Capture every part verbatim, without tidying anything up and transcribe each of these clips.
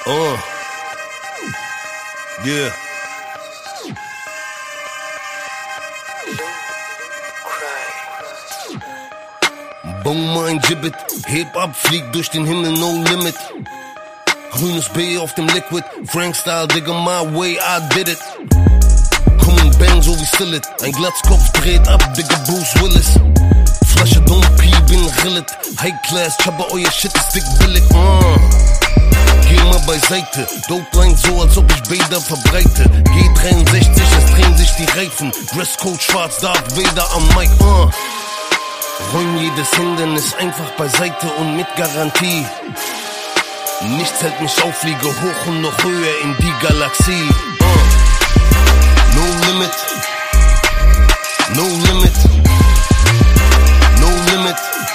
Uh. Yeah. Bong mein Gibbet, heb ab, flieg durch den Himmel, no limit. Grünes B auf dem Liquid, Frank Style, Digga, my way, I did it. Komm und bang, so wie Sillet, ein Glatzkopf dreht ab, Digga, Bruce Willis. Flasche Don't P, bin rillet, High Class, Chopper, euer Shit ist dick billig, uh. Geh mal beiseite, Dope Line so, als ob ich Bader verbreite. G dreiundsechzig, es drehen sich die Reifen, Dresscode schwarz, Darth Vader am Mic, uh. Räum jedes Hindernis einfach beiseite und mit Garantie. Nichts hält mich auf, fliege hoch und noch höher in die Galaxie. Uh. No limit, no limit, no limit,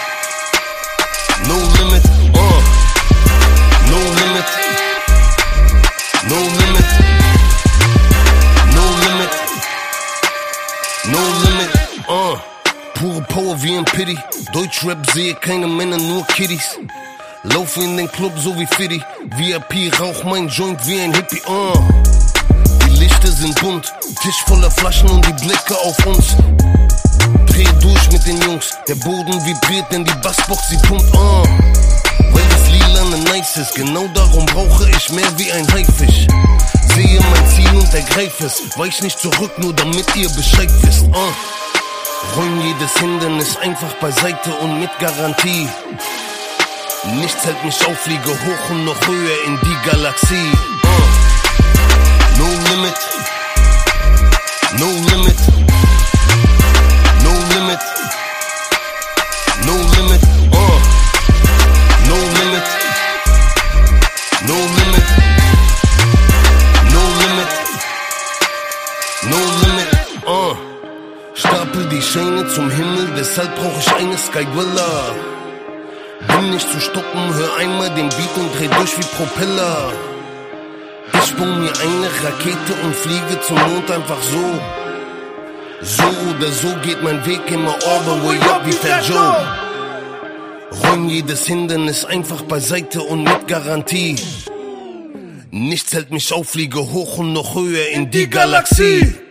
no limit, uh. No limit, no limit, no limit, no limit, uh. Pure Power wie ein Pity. Deutschrap sehe keine Männer, nur Kiddies. Laufe in den Club so wie Fiddy. V I P rauch mein Joint wie ein Hippie, uh. Die Lichter sind bunt, Tisch voller Flaschen und die Blicke auf uns. Dreh durch mit den Jungs, der Boden vibriert, denn die Bassbox sie pumpt, uh. Weil das Lilane nice ist, genau darum brauche ich mehr wie ein Haifisch. Sehe mein Ziel und ergreife es, weich nicht zurück, nur damit ihr Bescheid wisst, uh. Räum jedes Hindernis einfach beiseite und mit Garantie. Nichts hält mich auf, fliege hoch und noch höher in die Galaxie. Uh. No limit, no limit, no limit, no limit, uh. No limit, no limit, no limit, no limit, uh. Stapel die Scheine zum Himmel, deshalb brauch ich eine Skywilla. Bin nicht zu stoppen, hör einmal den Beat und dreh durch wie Propeller. Ich sprung mir eine Rakete und fliege zum Mond einfach so. So oder so geht mein Weg immer all the way up wie Fat Joe. Räum jedes Hindernis einfach beiseite und mit Garantie. Nichts hält mich auf, fliege hoch und noch höher in die Galaxie.